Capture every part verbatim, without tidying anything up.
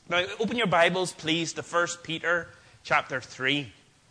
Now, open your Bibles, please, to First Peter chapter three.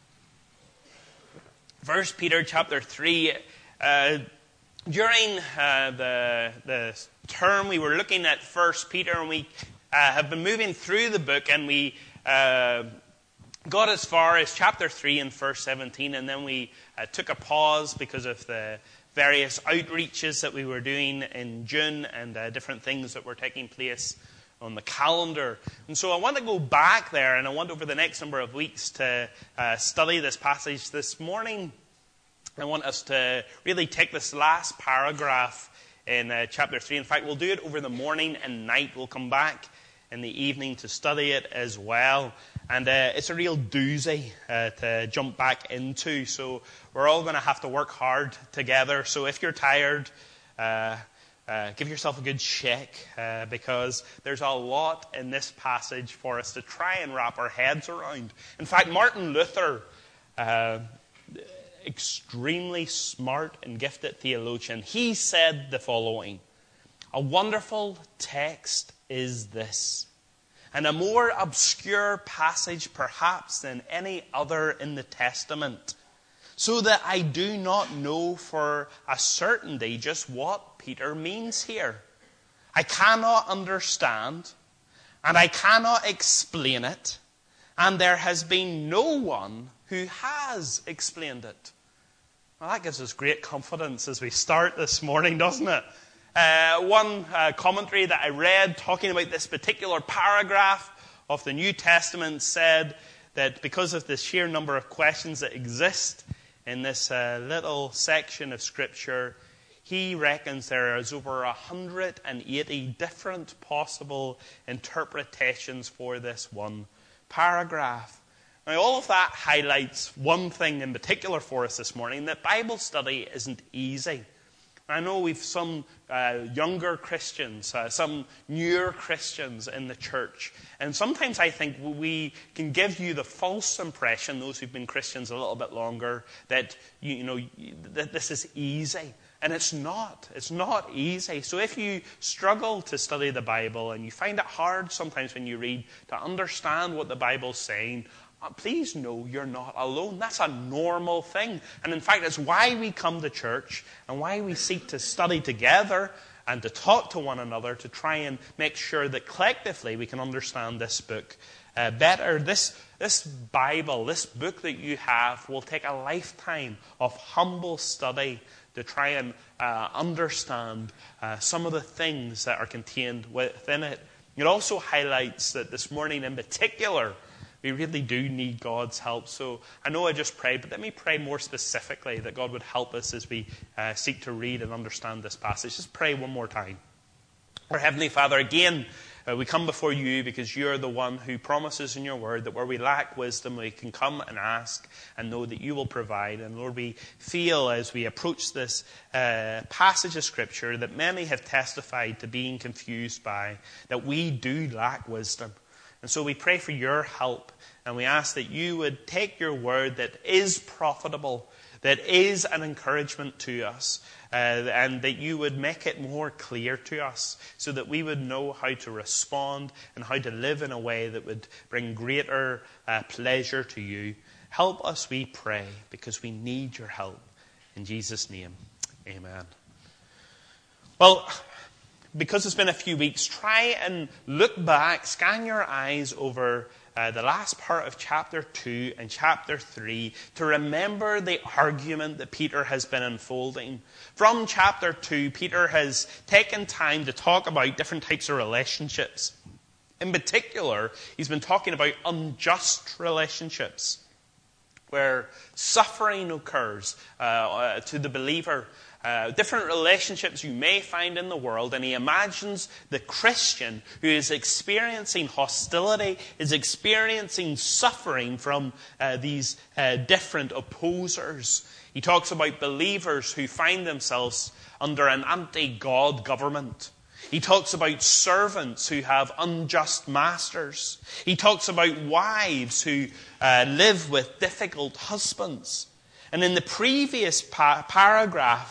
First Peter chapter three. Uh, during uh, the, the term, we were looking at First Peter, and we uh, have been moving through the book, and we uh, got as far as chapter three and verse seventeen, and then we uh, took a pause because of the various outreaches that we were doing in June and uh, different things that were taking place on the calendar. And so I want to go back there, and I want over the next number of weeks to uh, study this passage. This morning, I want us to really take this last paragraph in uh, chapter three. In fact, we'll do it over the morning and night. We'll come back in the evening to study it as well. And uh, it's a real doozy uh, to jump back into. So we're all going to have to work hard together. So if you're tired, uh, Uh, give yourself a good shake, uh, because there's a lot in this passage for us to try and wrap our heads around. In fact, Martin Luther, uh, extremely smart and gifted theologian, he said the following: "A wonderful text is this, and a more obscure passage perhaps than any other in the Testament, so that I do not know for a certainty just what Peter means here. I cannot understand, and I cannot explain it, and there has been no one who has explained it." Well, that gives us great confidence as we start this morning, doesn't it? Uh, one uh, commentary that I read talking about this particular paragraph of the New Testament said that because of the sheer number of questions that exist in this uh, little section of Scripture, he reckons there is over one hundred eighty different possible interpretations for this one paragraph. Now, all of that highlights one thing in particular for us this morning: that Bible study isn't easy. I know we've some uh, younger Christians, uh, some newer Christians in the church. And sometimes I think we can give you the false impression, those who've been Christians a little bit longer, that you, you know that this is easy. And it's not. It's not easy. So if you struggle to study the Bible and you find it hard sometimes when you read to understand what the Bible's saying, please know you're not alone. That's a normal thing. And in fact, it's why we come to church and why we seek to study together and to talk to one another to try and make sure that collectively we can understand this book uh, better. This, this Bible, this book that you have, will take a lifetime of humble study to try and uh, understand uh, some of the things that are contained within it. It also highlights that this morning in particular, we really do need God's help. So I know I just prayed, but let me pray more specifically that God would help us as we uh, seek to read and understand this passage. Just pray one more time. Our Heavenly Father, again, uh, we come before you because you're the one who promises in your word that where we lack wisdom, we can come and ask and know that you will provide. And Lord, we feel as we approach this uh, passage of Scripture that many have testified to being confused by, that we do lack wisdom. And so we pray for your help, and we ask that you would take your word that is profitable, that is an encouragement to us, uh, and that you would make it more clear to us so that we would know how to respond and how to live in a way that would bring greater uh, pleasure to you. Help us, we pray, because we need your help. In Jesus' name, amen. Well, because it's been a few weeks, try and look back, scan your eyes over uh, the last part of chapter two and chapter three to remember the argument that Peter has been unfolding. From chapter two, Peter has taken time to talk about different types of relationships. In particular, he's been talking about unjust relationships, where suffering occurs uh, uh, to the believer. Uh, different relationships you may find in the world, and he imagines the Christian who is experiencing hostility, is experiencing suffering from uh, these uh, different opposers. He talks about believers who find themselves under an anti-God government. He talks about servants who have unjust masters. He talks about wives who uh, live with difficult husbands. And in the previous pa- paragraph,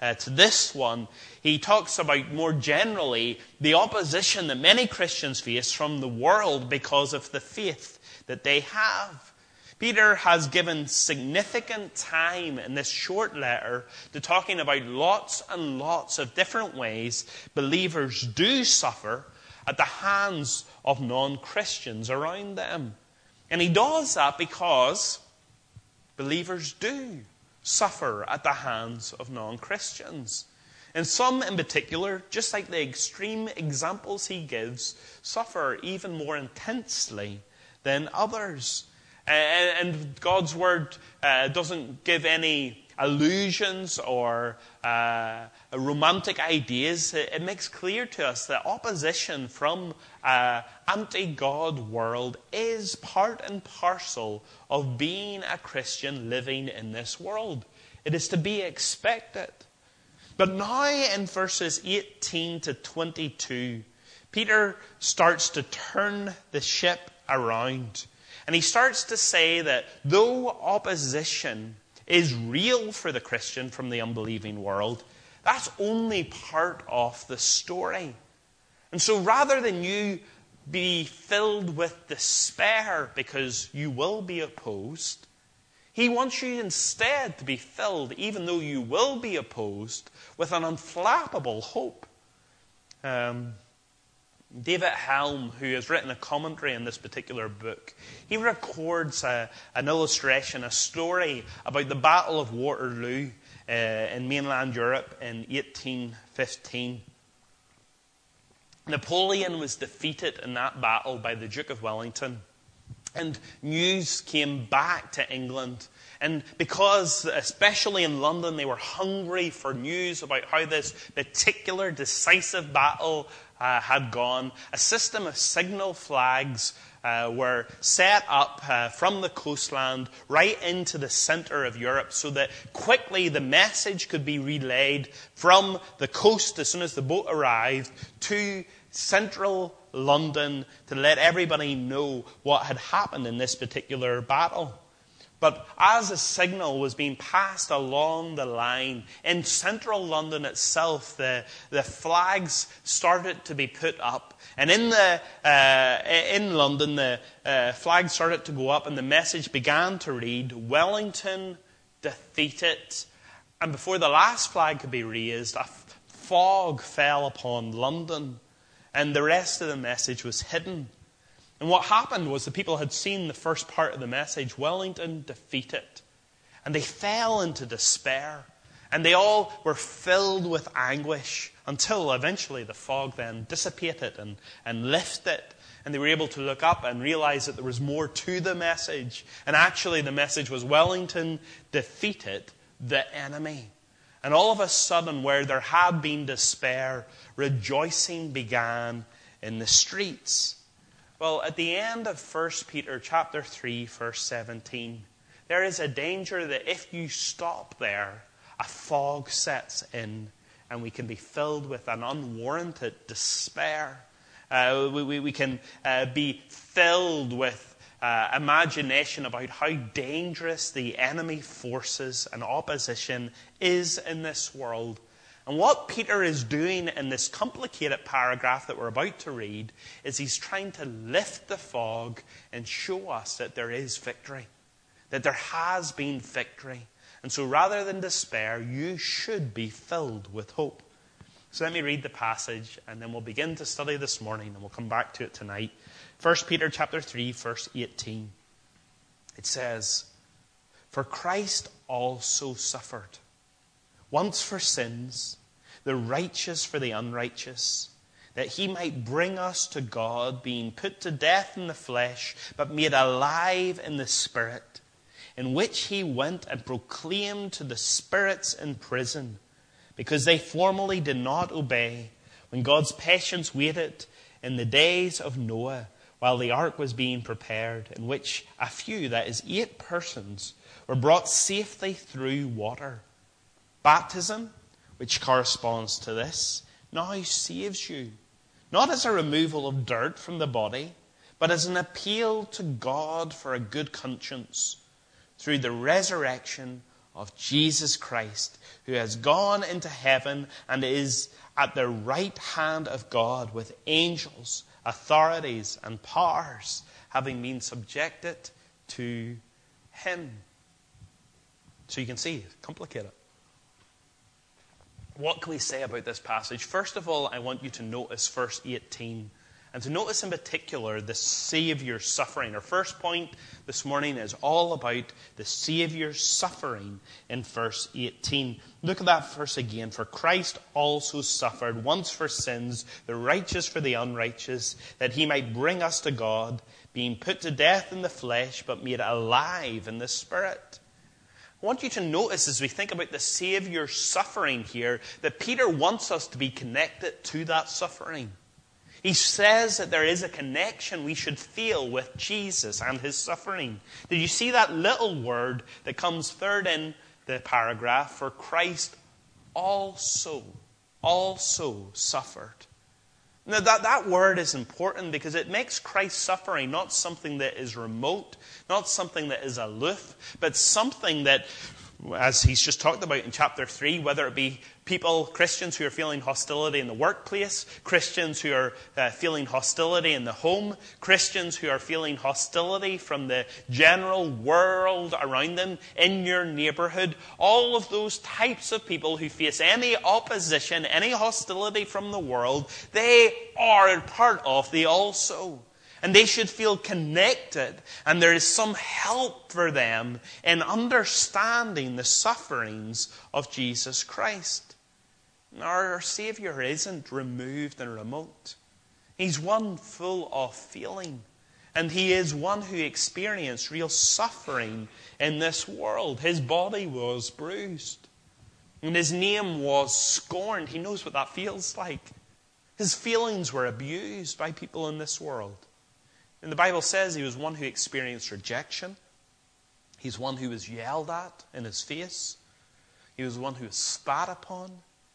uh, to this one, he talks about more generally the opposition that many Christians face from the world because of the faith that they have. Peter has given significant time in this short letter to talking about lots and lots of different ways believers do suffer at the hands of non-Christians around them. And he does that because believers do suffer at the hands of non-Christians. And some in particular, just like the extreme examples he gives, suffer even more intensely than others. And God's word uh, doesn't give any illusions or uh, romantic ideas. It makes clear to us that opposition from an anti-God world is part and parcel of being a Christian living in this world. It is to be expected. But now in verses eighteen to twenty-two, Peter starts to turn the ship around. And he starts to say that though opposition is real for the Christian from the unbelieving world, that's only part of the story. And so rather than you be filled with despair because you will be opposed, he wants you instead to be filled, even though you will be opposed, with an unflappable hope. Um... David Helm, who has written a commentary on this particular book, he records a, an illustration, a story about the Battle of Waterloo uh, in mainland Europe in eighteen fifteen. Napoleon was defeated in that battle by the Duke of Wellington, and news came back to England. And because, especially in London, they were hungry for news about how this particular decisive battle uh, had gone, a system of signal flags uh, were set up uh, from the coastland right into the center of Europe so that quickly the message could be relayed from the coast as soon as the boat arrived to central London to let everybody know what had happened in this particular battle. But as a signal was being passed along the line, in central London itself, the, the flags started to be put up. And in the uh, in London, the uh, flags started to go up and the message began to read, "Wellington defeated." And before the last flag could be raised, a f- fog fell upon London. And the rest of the message was hidden. And what happened was the people had seen the first part of the message, Wellington defeated. And they fell into despair. And they all were filled with anguish until eventually the fog then dissipated and, and lifted. And they were able to look up and realize that there was more to the message. And actually the message was Wellington defeated the enemy. And all of a sudden, where there had been despair, rejoicing began in the streets. Well, at the end of First Peter chapter three, verse seventeen, there is a danger that if you stop there, a fog sets in and we can be filled with an unwarranted despair. Uh, we, we, we can uh, be filled with uh, imagination about how dangerous the enemy forces and opposition is in this world. And what Peter is doing in this complicated paragraph that we're about to read is he's trying to lift the fog and show us that there is victory, that there has been victory. And so rather than despair, you should be filled with hope. So let me read the passage and then we'll begin to study this morning and we'll come back to it tonight. First Peter chapter three, verse eighteen. It says, "For Christ also suffered, once for sins, the righteous for the unrighteous, that he might bring us to God, being put to death in the flesh, but made alive in the Spirit, in which he went and proclaimed to the spirits in prison, because they formerly did not obey, when God's patience waited in the days of Noah, while the ark was being prepared, in which a few, that is eight persons, were brought safely through water. Baptism, which corresponds to this, now saves you, not as a removal of dirt from the body, but as an appeal to God for a good conscience, through the resurrection of Jesus Christ, who has gone into heaven and is at the right hand of God with angels, authorities, and powers, having been subjected to him. So you can see, it's complicated. What can we say about this passage? First of all, I want you to notice verse eighteen. And to notice in particular the Saviour's suffering. Our first point this morning is all about the Saviour's suffering in verse eighteen. Look at that verse again. For Christ also suffered once for sins, the righteous for the unrighteous, that he might bring us to God, being put to death in the flesh, but made alive in the Spirit. I want you to notice as we think about the Saviour's suffering here, that Peter wants us to be connected to that suffering. He says that there is a connection we should feel with Jesus and his suffering. Did you see that little word that comes third in the paragraph? For Christ also, also suffered. Now that, that word is important because it makes Christ's suffering not something that is remote, not something that is aloof, but something that, as he's just talked about in chapter three, whether it be people, Christians who are feeling hostility in the workplace, Christians who are uh, feeling hostility in the home, Christians who are feeling hostility from the general world around them, in your neighborhood, all of those types of people who face any opposition, any hostility from the world, they are part of the also. And they should feel connected, and there is some help for them in understanding the sufferings of Jesus Christ. Our Saviour isn't removed and remote. He's one full of feeling, and he is one who experienced real suffering in this world. His body was bruised, and his name was scorned. He knows what that feels like. His feelings were abused by people in this world. And the Bible says he was one who experienced rejection. He's one who was yelled at in his face. He was one who was spat upon.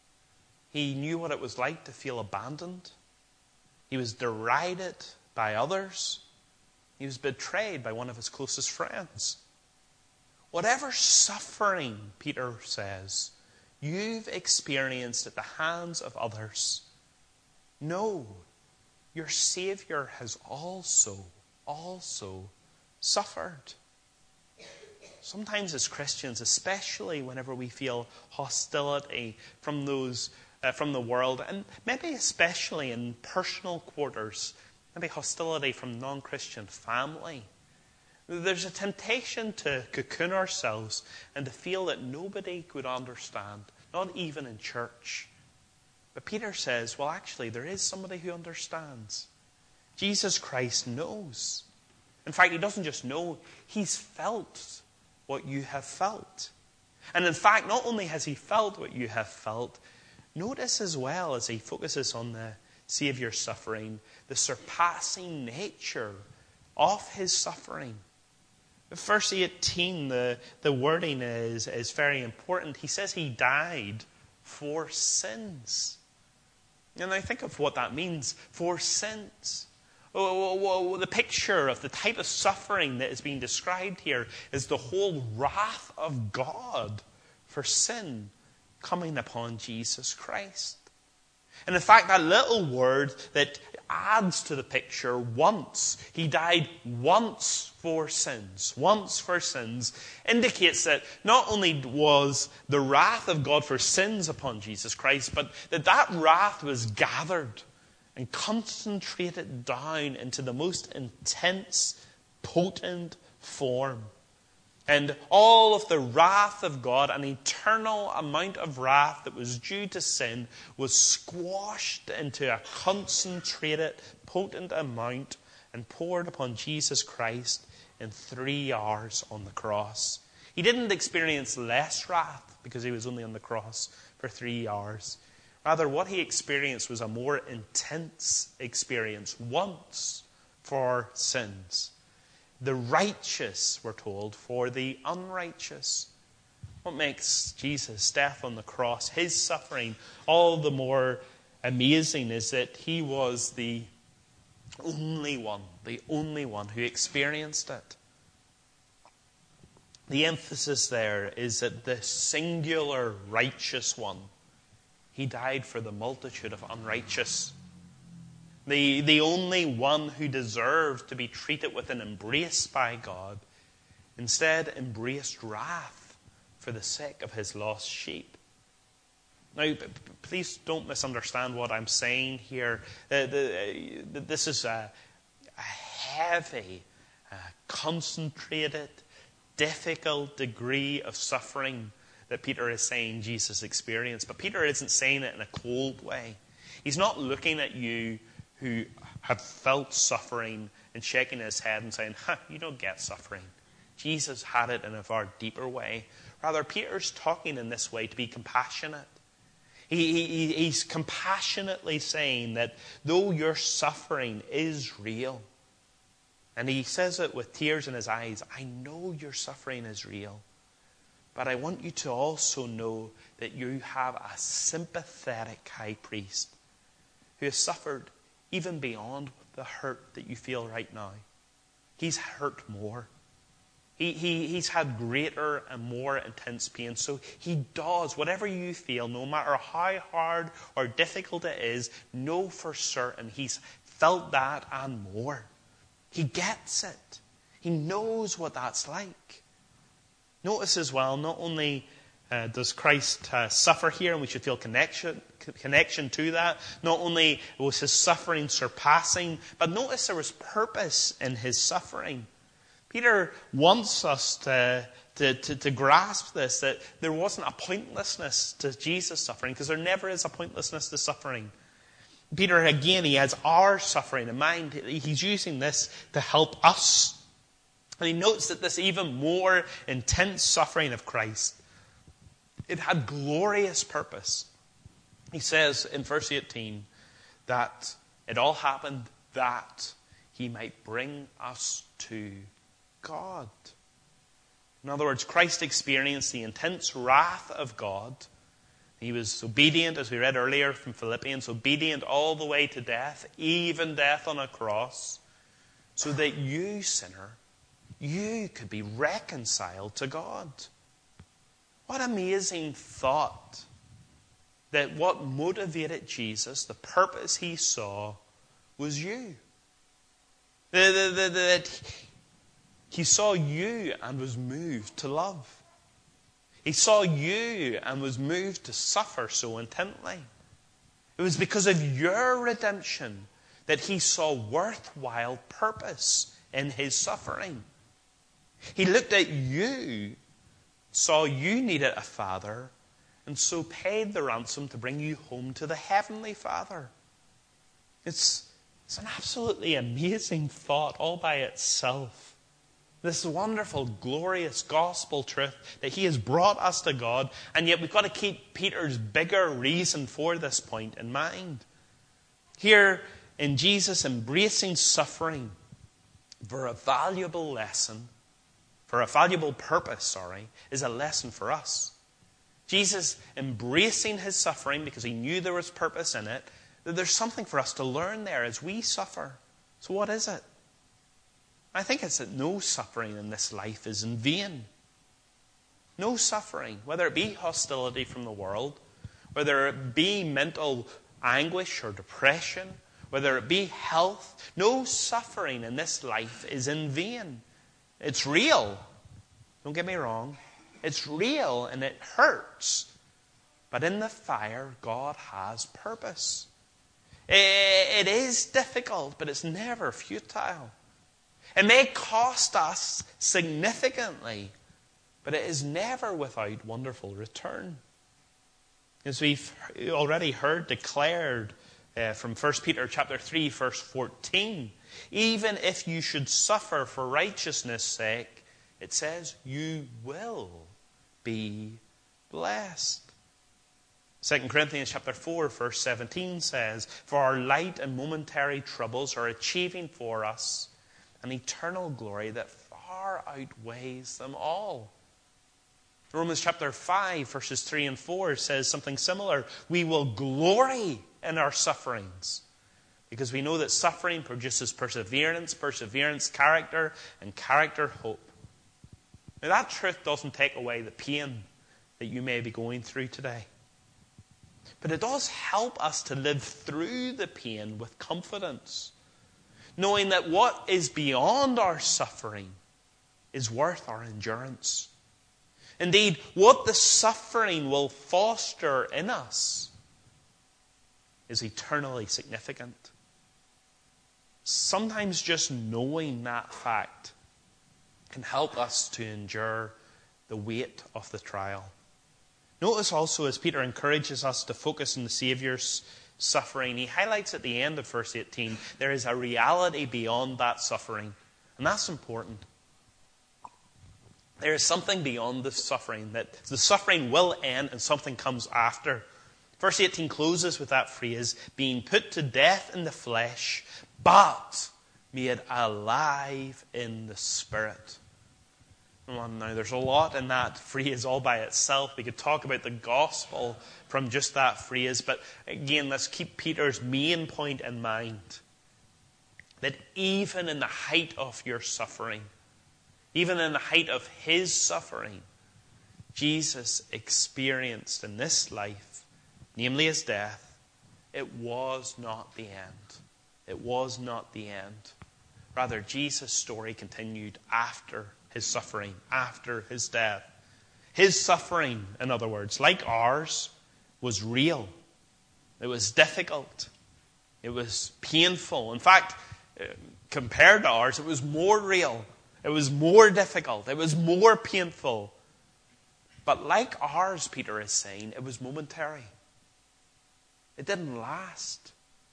He knew what it was like to feel abandoned. He was derided by others. He was betrayed by one of his closest friends. Whatever suffering, Peter says, you've experienced at the hands of others, know your Saviour has also, also suffered. Sometimes as Christians, especially whenever we feel hostility from those, uh, from the world, and maybe especially in personal quarters, maybe hostility from non-Christian family, there's a temptation to cocoon ourselves and to feel that nobody could understand, not even in church. But Peter says, well, actually, there is somebody who understands. Jesus Christ knows. In fact, he doesn't just know, he's felt what you have felt. And in fact, not only has he felt what you have felt, notice as well as he focuses on the Saviour's suffering, the surpassing nature of his suffering. Verse eighteen, the, the wording is, is very important. He says he died for sins. And I think of what that means, for sins. Oh, the picture of the type of suffering that is being described here is the whole wrath of God for sin coming upon Jesus Christ. And in fact, that little word that adds to the picture, once, he died once for sins, once for sins, indicates that not only was the wrath of God for sins upon Jesus Christ, but that that wrath was gathered and concentrated down into the most intense, potent form. And all of the wrath of God, an eternal amount of wrath that was due to sin, was squashed into a concentrated, potent amount and poured upon Jesus Christ in three hours on the cross. He didn't experience less wrath because he was only on the cross for three hours. Rather, what he experienced was a more intense experience once for sins. The righteous, we're told, for the unrighteous. What makes Jesus' death on the cross, his suffering, all the more amazing is that he was the only one, the only one who experienced it. The emphasis there is that the singular righteous one, he died for the multitude of unrighteous. The, the only one who deserved to be treated with an embrace by God, instead embraced wrath for the sake of his lost sheep. Now, please don't misunderstand what I'm saying here. Uh, the, uh, this is a, a heavy, uh, concentrated, difficult degree of suffering that Peter is saying Jesus experienced. But Peter isn't saying it in a cold way. He's not looking at you who have felt suffering and shaking his head and saying, huh, you don't get suffering. Jesus had it in a far deeper way. Rather, Peter's talking in this way to be compassionate. He, he, he's compassionately saying that though your suffering is real, and he says it with tears in his eyes, I know your suffering is real, but I want you to also know that you have a sympathetic high priest who has suffered even beyond the hurt that you feel right now. He's hurt more. He, he, he's had greater and more intense pain. So he does, whatever you feel, no matter how hard or difficult it is, know for certain he's felt that and more. He gets it. He knows what that's like. Notice as well, not only uh, does Christ uh, suffer here, and we should feel connection, connection to that, not only was his suffering surpassing, but notice there was purpose in his suffering. Peter wants us to, to, to, to grasp this, that there wasn't a pointlessness to Jesus' suffering, because there never is a pointlessness to suffering. Peter, again, he has our suffering in mind. He's using this to help us. And he notes that this even more intense suffering of Christ, it had glorious purpose. He says in verse eighteen that it all happened that he might bring us to God. In other words, Christ experienced the intense wrath of God. He was obedient, as we read earlier from Philippians, obedient all the way to death, even death on a cross, so that you, sinner, you could be reconciled to God. What amazing thought that what motivated Jesus, the purpose he saw, was you. That he saw you and was moved to love. He saw you and was moved to suffer so intently. It was because of your redemption that he saw worthwhile purpose in his suffering. He looked at you, saw you needed a father, and so paid the ransom to bring you home to the heavenly Father. It's, it's an absolutely amazing thought all by itself. This wonderful, glorious gospel truth that he has brought us to God, and yet we've got to keep Peter's bigger reason for this point in mind. Here, in Jesus embracing suffering for a valuable lesson, for a valuable purpose, sorry, is a lesson for us. Jesus embracing his suffering because he knew there was purpose in it, that there's something for us to learn there as we suffer. So what is it? I think it's that no suffering in this life is in vain. No suffering, whether it be hostility from the world, whether it be mental anguish or depression, whether it be health, no suffering in this life is in vain. It's real. Don't get me wrong. It's real and it hurts. But in the fire, God has purpose. It is difficult, but it's never futile. It may cost us significantly, but it is never without wonderful return. As we've already heard declared uh, from First Peter chapter three, verse fourteen, even if you should suffer for righteousness' sake, it says you will be blessed. Second Corinthians chapter four, verse seventeen says, for our light and momentary troubles are achieving for us an eternal glory that far outweighs them all. Romans chapter five, verses three and four says something similar. We will glory in our sufferings because we know that suffering produces perseverance, perseverance, character, and character, hope. Now, that truth doesn't take away the pain that you may be going through today. But it does help us to live through the pain with confidence, knowing that what is beyond our suffering is worth our endurance. Indeed, what the suffering will foster in us is eternally significant. Sometimes just knowing that fact can help us to endure the weight of the trial. Notice also, as Peter encourages us to focus on the Saviour's suffering, he highlights at the end of verse eighteen, there is a reality beyond that suffering. And that's important. There is something beyond the suffering, that the suffering will end and something comes after. Verse eighteen closes with that phrase, being put to death in the flesh, but made alive in the Spirit. Well, now, there's a lot in that phrase all by itself. We could talk about the gospel from just that phrase. But again, let's keep Peter's main point in mind. That even in the height of your suffering, even in the height of his suffering, Jesus experienced in this life, namely his death, it was not the end. It was not the end. Rather, Jesus' story continued after his suffering, after his death. His suffering, in other words, like ours, was real. It was difficult. It was painful. In fact, compared to ours, it was more real. It was more difficult. It was more painful. But like ours, Peter is saying, it was momentary. It didn't last.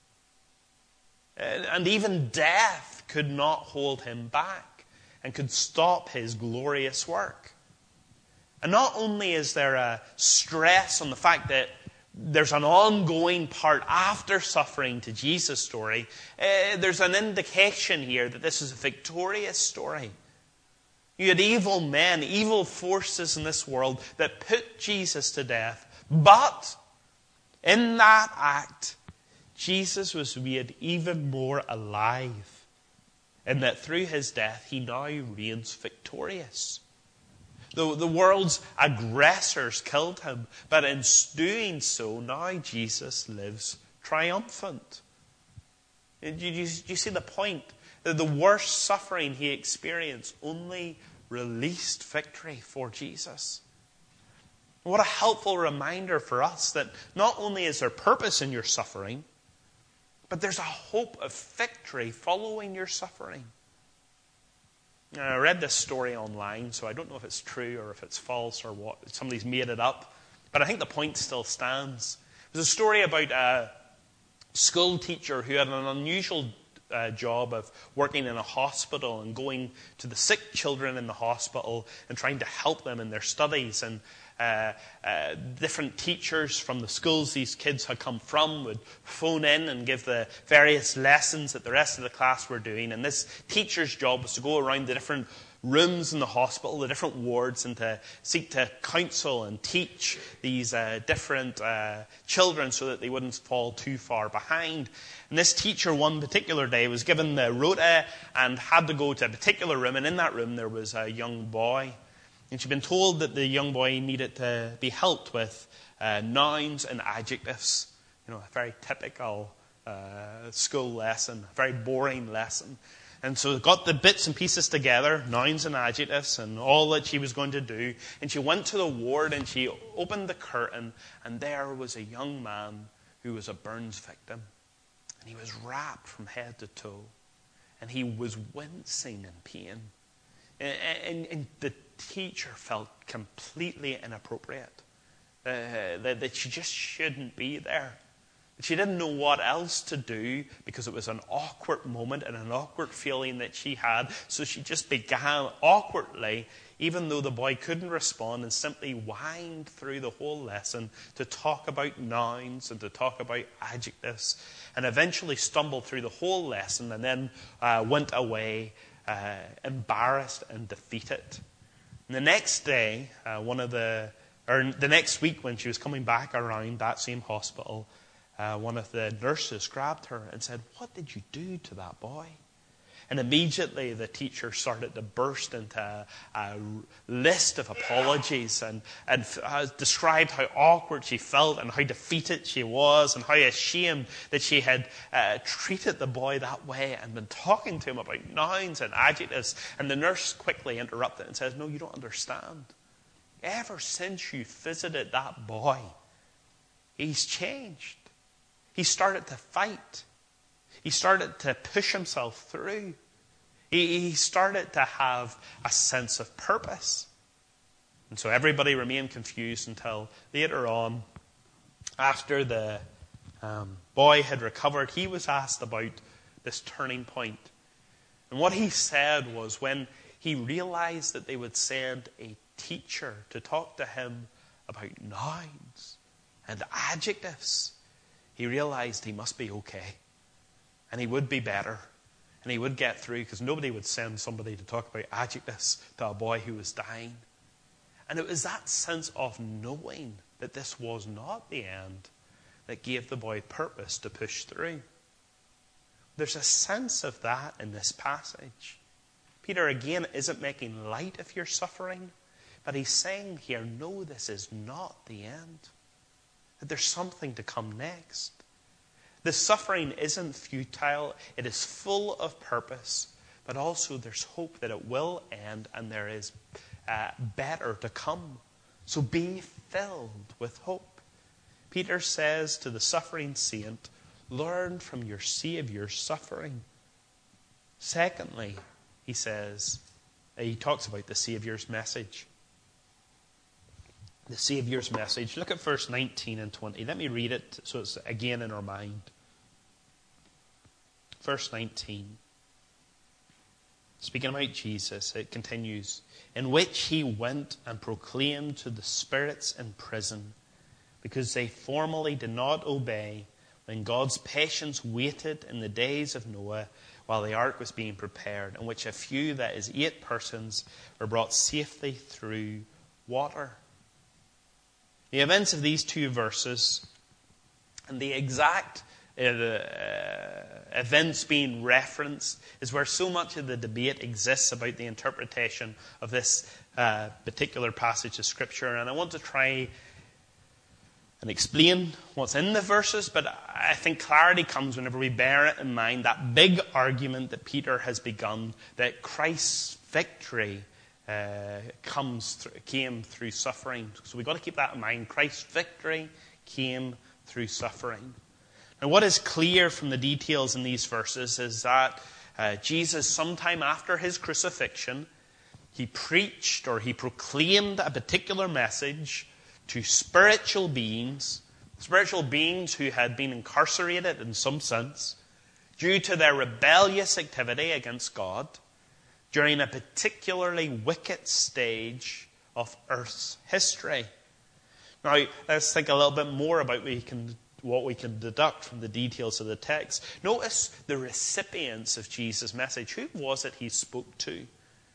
And even death could not hold him back and could stop his glorious work. And not only is there a stress on the fact that there's an ongoing part after suffering to Jesus' story, uh, there's an indication here that this is a victorious story. You had evil men, evil forces in this world that put Jesus to death, but in that act, Jesus was made even more alive, in that through his death, he now reigns victorious. The, the world's aggressors killed him, but in doing so, now Jesus lives triumphant. Do you, do you see the point? That the worst suffering he experienced only released victory for Jesus. What a helpful reminder for us that not only is there purpose in your suffering, but there's a hope of victory following your suffering. Now, I read this story online, so I don't know if it's true or if it's false or what. Somebody's made it up. But I think the point still stands. It was a story about a school teacher who had an unusual uh, job of working in a hospital and going to the sick children in the hospital and trying to help them in their studies. And Uh, uh, different teachers from the schools these kids had come from would phone in and give the various lessons that the rest of the class were doing. And this teacher's job was to go around the different rooms in the hospital, the different wards, and to seek to counsel and teach these uh, different uh, children so that they wouldn't fall too far behind. And this teacher one particular day was given the rota and had to go to a particular room. And in that room there was a young boy. And she'd been told that the young boy needed to be helped with uh, nouns and adjectives. You know, a very typical uh, school lesson, a very boring lesson. And so got the bits and pieces together, nouns and adjectives, and all that she was going to do. And she went to the ward and she opened the curtain, and there was a young man who was a burns victim. And he was wrapped from head to toe. And he was wincing in pain. And, and, and the teacher felt completely inappropriate. Uh, that, that she just shouldn't be there. She didn't know what else to do because it was an awkward moment and an awkward feeling that she had. So she just began awkwardly, even though the boy couldn't respond, and simply whined through the whole lesson to talk about nouns and to talk about adjectives, and eventually stumbled through the whole lesson and then uh, went away uh, embarrassed and defeated. And the next day, uh, one of the, or the next week when she was coming back around that same hospital, Uh, one of the nurses grabbed her and said, "What did you do to that boy?" And immediately the teacher started to burst into a, a list of apologies and, and uh, described how awkward she felt and how defeated she was and how ashamed that she had uh, treated the boy that way and been talking to him about nouns and adjectives. And the nurse quickly interrupted and says, "No, you don't understand. Ever since you visited that boy, he's changed. He started to fight. He started to push himself through. He, he started to have a sense of purpose." And so everybody remained confused until later on, after the um, boy had recovered, he was asked about this turning point. And what he said was, when he realized that they would send a teacher to talk to him about nouns and adjectives, he realized he must be okay. And he would be better. And he would get through, because nobody would send somebody to talk about adjectives to a boy who was dying. And it was that sense of knowing that this was not the end that gave the boy purpose to push through. There's a sense of that in this passage. Peter, again, isn't making light of your suffering, but he's saying here, no, this is not the end. That there's something to come next. The suffering isn't futile. It is full of purpose. But also there's hope that it will end and there is uh, better to come. So be filled with hope. Peter says to the suffering saint, learn from your Saviour's suffering. Secondly, he says, he talks about the Saviour's message. The Saviour's message. Look at verse nineteen and twenty. Let me read it so it's again in our mind. Verse nineteen. Speaking about Jesus, it continues, in which he went and proclaimed to the spirits in prison, because they formerly did not obey, when God's patience waited in the days of Noah while the ark was being prepared, in which a few, that is eight persons, were brought safely through water. The events of these two verses and the exact uh, uh, events being referenced is where so much of the debate exists about the interpretation of this uh, particular passage of Scripture. And I want to try and explain what's in the verses, but I think clarity comes whenever we bear it in mind, that big argument that Peter has begun, that Christ's victory uh, comes through, came through suffering. So we've got to keep that in mind. Christ's victory came through suffering. Now, what is clear from the details in these verses is that uh, Jesus, sometime after his crucifixion, he preached or he proclaimed a particular message to spiritual beings, spiritual beings who had been incarcerated in some sense due to their rebellious activity against God during a particularly wicked stage of Earth's history. Now, let's think a little bit more about we can, what we can deduct from the details of the text. Notice the recipients of Jesus' message. Who was it he spoke to?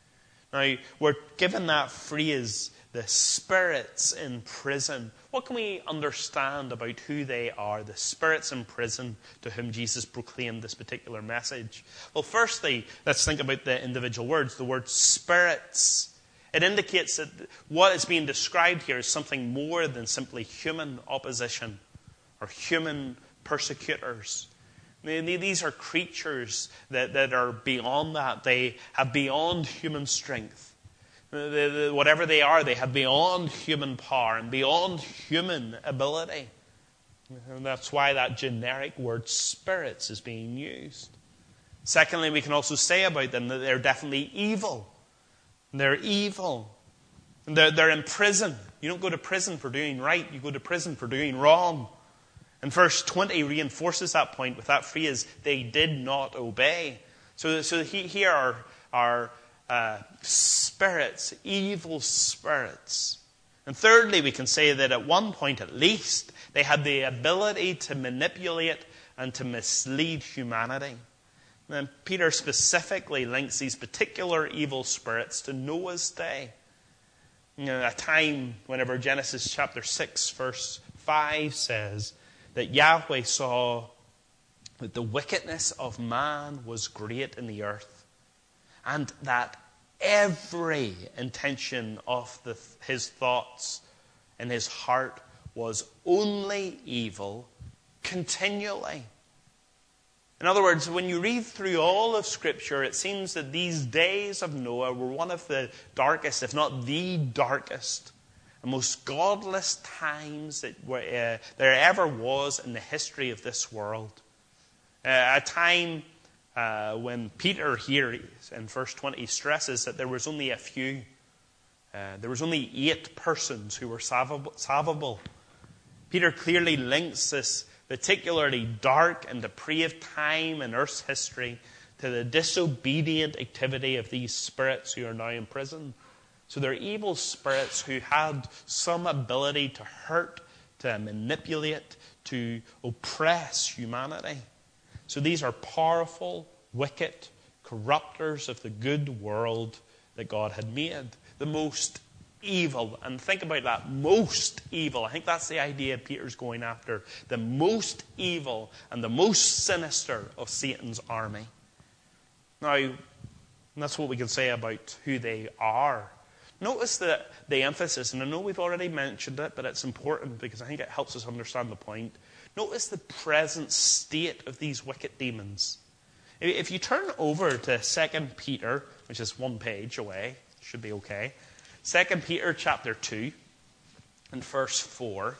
Now, we're given that phrase, the spirits in prison. What can we understand about who they are, the spirits in prison to whom Jesus proclaimed this particular message? Well, firstly, let's think about the individual words. The word spirits. It indicates that what is being described here is something more than simply human opposition or human persecutors. These are creatures that, that are beyond that. They have beyond human strength. The, the, whatever they are, they have beyond human power and beyond human ability. And that's why that generic word spirits is being used. Secondly, we can also say about them that they're definitely evil. They're evil. And they're, they're in prison. You don't go to prison for doing right. You go to prison for doing wrong. And verse twenty reinforces that point with that phrase, they did not obey. So, so he, here are, are uh, spirits, evil spirits. And thirdly, we can say that at one point at least, they had the ability to manipulate and to mislead humanity. And Peter specifically links these particular evil spirits to Noah's day. You know, a time whenever Genesis chapter six, verse five says that Yahweh saw that the wickedness of man was great in the earth, and that every intention of the, his thoughts in his heart was only evil continually. In other words, when you read through all of Scripture, it seems that these days of Noah were one of the darkest, if not the darkest, and most godless times that were, uh, there ever was in the history of this world. Uh, a time uh, when Peter here in verse twenty stresses that there was only a few. Uh, there was only eight persons who were salvable. salvable. Peter clearly links this particularly dark and depraved time in Earth's history to the disobedient activity of these spirits who are now in prison. So they're evil spirits who had some ability to hurt, to manipulate, to oppress humanity. So these are powerful, wicked corruptors of the good world that God had made. The most evil, and think about that, most evil. I think that's the idea Peter's going after. The most evil and the most sinister of Satan's army. Now, that's what we can say about who they are. Notice the, the emphasis, and I know we've already mentioned it, but it's important because I think it helps us understand the point. Notice the present state of these wicked demons. If you turn over to Second Peter, which is one page away, should be okay. Second Peter chapter two and verse four.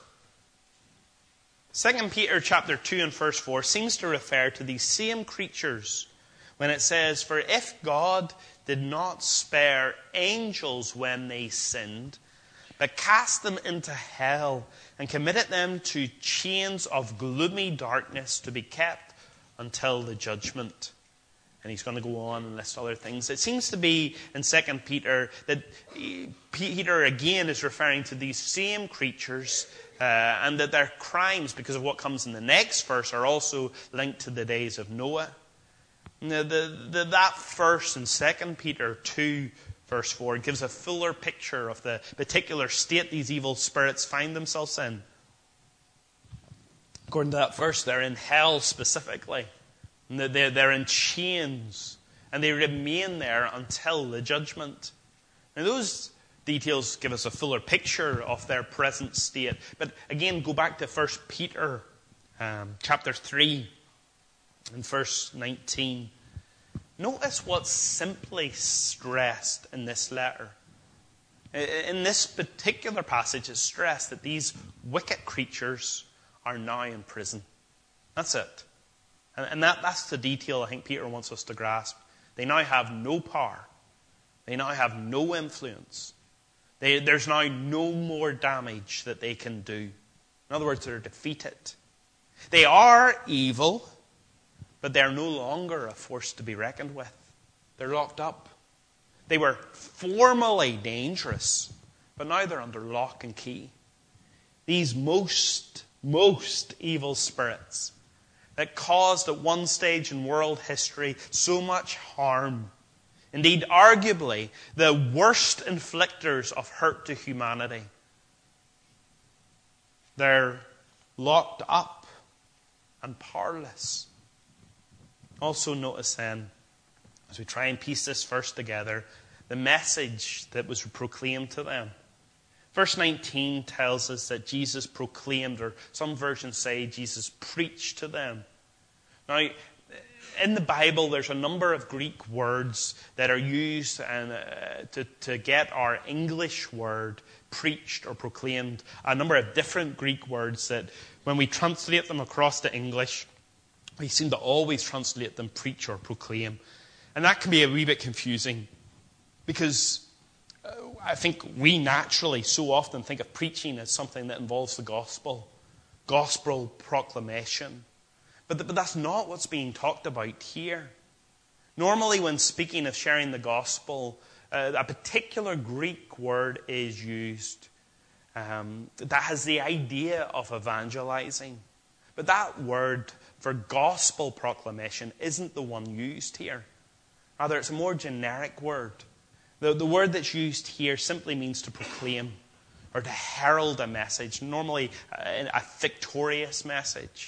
Second Peter chapter two and verse four seems to refer to these same creatures when it says, "For if God did not spare angels when they sinned, but cast them into hell and committed them to chains of gloomy darkness to be kept until the judgment." And he's going to go on and list other things. It seems to be in Second Peter that Peter again is referring to these same creatures uh, and that their crimes, because of what comes in the next verse, are also linked to the days of Noah. Now, the, the, that verse in Second Peter two, verse four, gives a fuller picture of the particular state these evil spirits find themselves in. According to that verse, they're in hell specifically. They're, they're in chains, and they remain there until the judgment. Now, those details give us a fuller picture of their present state. But again, go back to First Peter um, chapter three and verse nineteen. Notice what's simply stressed in this letter. In this particular passage, it's stressed that these wicked creatures are now in prison. That's it. And that, that's the detail I think Peter wants us to grasp. They now have no power. They now have no influence. They, there's now no more damage that they can do. In other words, they're defeated. They are evil, but they're no longer a force to be reckoned with. They're locked up. They were formerly dangerous, but now they're under lock and key. These most, most evil spirits that caused at one stage in world history so much harm. Indeed, arguably, the worst inflictors of hurt to humanity. They're locked up and powerless. Also notice then, as we try and piece this verse together, the message that was proclaimed to them. Verse nineteen tells us that Jesus proclaimed, or some versions say Jesus preached to them. Now, in the Bible, there's a number of Greek words that are used and, uh, to, to get our English word preached or proclaimed. A number of different Greek words that, when we translate them across to English, we seem to always translate them preach or proclaim. And that can be a wee bit confusing because uh, I think we naturally so often think of preaching as something that involves the gospel, gospel proclamation. But, but that's not what's being talked about here. Normally when speaking of sharing the gospel, uh, a particular Greek word is used um, that has the idea of evangelizing. But that word for gospel proclamation isn't the one used here. Rather, it's a more generic word. The, the word that's used here simply means to proclaim or to herald a message, normally a, a victorious message.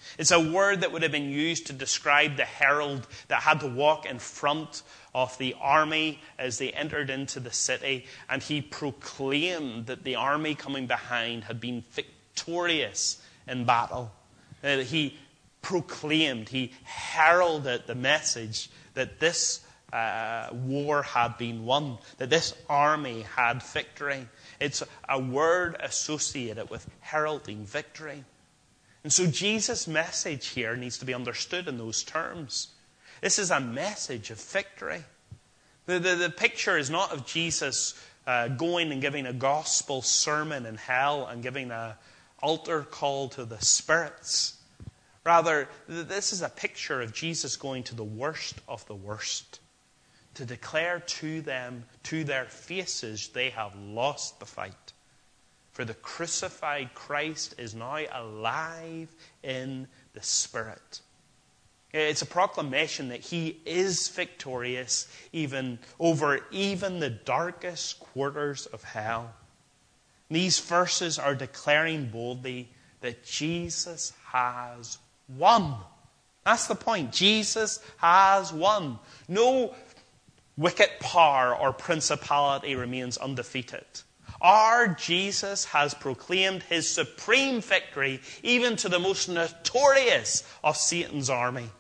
It's a word that would have been used to describe the herald that had to walk in front of the army as they entered into the city, and he proclaimed that the army coming behind had been victorious in battle. Uh, he proclaimed, he heralded the message that this uh, war had been won, that this army had victory. It's a word associated with heralding victory. And so Jesus' message here needs to be understood in those terms. This is a message of victory. The, the, the picture is not of Jesus uh, going and giving a gospel sermon in hell and giving an altar call to the spirits. Rather, this is a picture of Jesus going to the worst of the worst to declare to them, to their faces, they have lost the fight. For the crucified Christ is now alive in the Spirit. It's a proclamation that he is victorious even over even the darkest quarters of hell. These verses are declaring boldly that Jesus has won. That's the point. Jesus has won. No wicked power or principality remains undefeated. Our Jesus has proclaimed his supreme victory even to the most notorious of Satan's army.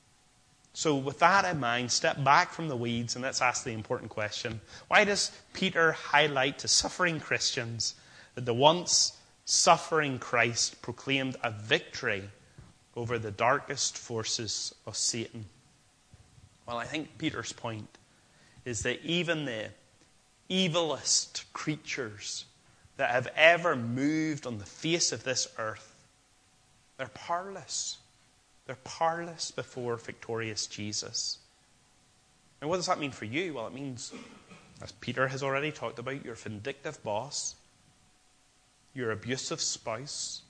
So with that in mind, step back from the weeds and let's ask the important question. Why does Peter highlight to suffering Christians that the once suffering Christ proclaimed a victory over the darkest forces of Satan? Well, I think Peter's point is that even the evilest creatures that have ever moved on the face of this earth, they're powerless. They're powerless before victorious Jesus. And what does that mean for you? Well, it means, as Peter has already talked about, your vindictive boss, your abusive spouse,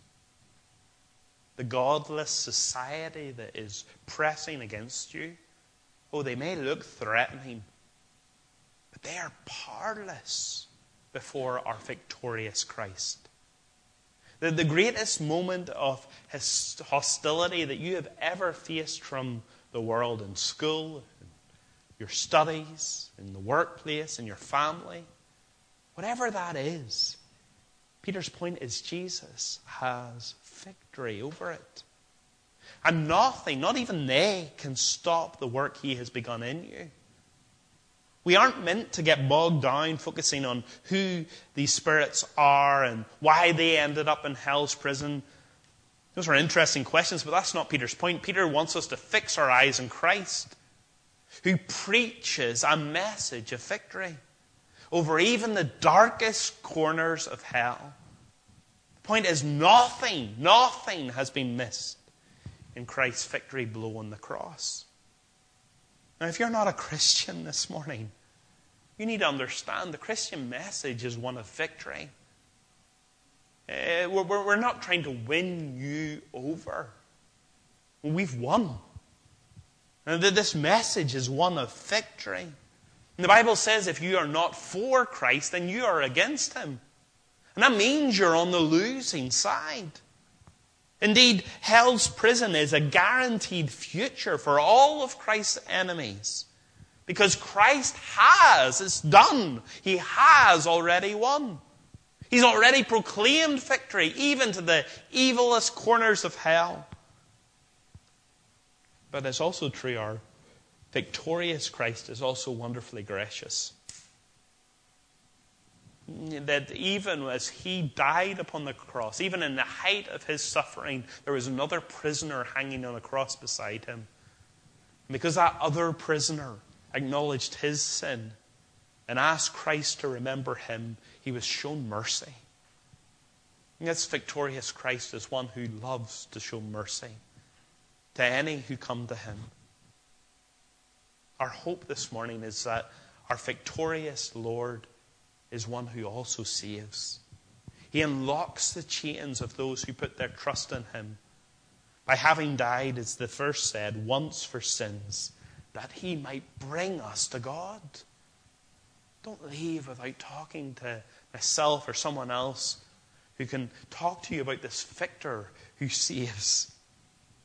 the godless society that is pressing against you. Oh, they may look threatening, but they are powerless before our victorious Christ. The, the greatest moment of his hostility that you have ever faced from the world in school, in your studies, in the workplace, in your family, whatever that is, Peter's point is Jesus has victory over it. And nothing, not even they, can stop the work he has begun in you. We aren't meant to get bogged down focusing on who these spirits are and why they ended up in hell's prison. Those are interesting questions, but that's not Peter's point. Peter wants us to fix our eyes on Christ, who preaches a message of victory over even the darkest corners of hell. The point is nothing, nothing has been missed in Christ's victory blow on the cross. Now, if you're not a Christian this morning, you need to understand the Christian message is one of victory. Uh, we're, we're not trying to win you over. We've won. And this message is one of victory. And the Bible says if you are not for Christ, then you are against him. And that means you're on the losing side. Indeed, hell's prison is a guaranteed future for all of Christ's enemies. Because Christ has, it's done. He has already won. He's already proclaimed victory, even to the evilest corners of hell. But it's also true, our victorious Christ is also wonderfully gracious. That even as he died upon the cross, even in the height of his suffering, there was another prisoner hanging on a cross beside him. And because that other prisoner acknowledged his sin and asked Christ to remember him, he was shown mercy. And this victorious Christ is one who loves to show mercy to any who come to him. Our hope this morning is that our victorious Lord is one who also saves. He unlocks the chains of those who put their trust in him by having died, as the verse said, once for sins, that he might bring us to God. Don't leave without talking to myself or someone else who can talk to you about this victor who saves.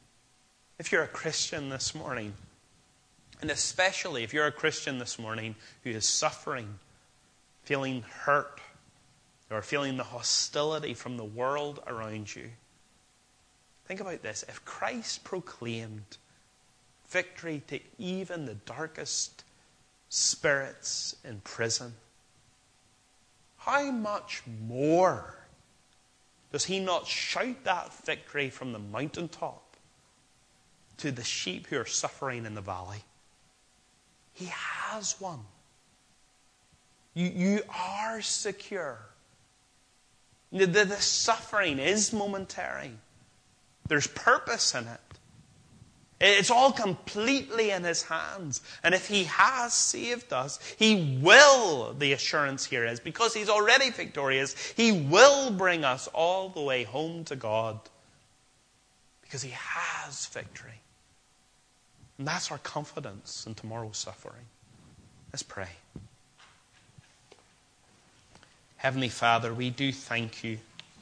If you're a Christian this morning, and especially if you're a Christian this morning who is suffering, feeling hurt, or feeling the hostility from the world around you, think about this. If Christ proclaimed victory to even the darkest spirits in prison, how much more does he not shout that victory from the mountaintop to the sheep who are suffering in the valley? He has one. You, you are secure. The, the, the suffering is momentary. There's purpose in it. It's all completely in his hands. And if he has saved us, he will, the assurance here is, because he's already victorious, he will bring us all the way home to God. Because he has victory. And that's our confidence in tomorrow's suffering. Let's pray. Heavenly Father, we do thank you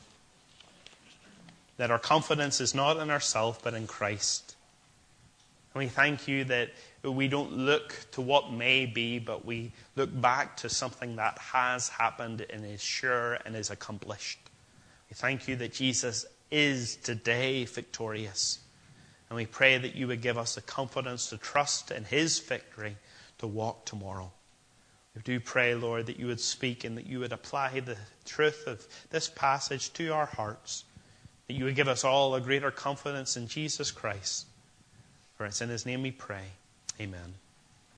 that our confidence is not in ourselves but in Christ. And we thank you that we don't look to what may be, but we look back to something that has happened and is sure and is accomplished. We thank you that Jesus is today victorious. And we pray that you would give us the confidence to trust in his victory to walk tomorrow. We do pray, Lord, that you would speak and that you would apply the truth of this passage to our hearts. That you would give us all a greater confidence in Jesus Christ. For it's in his name we pray. Amen.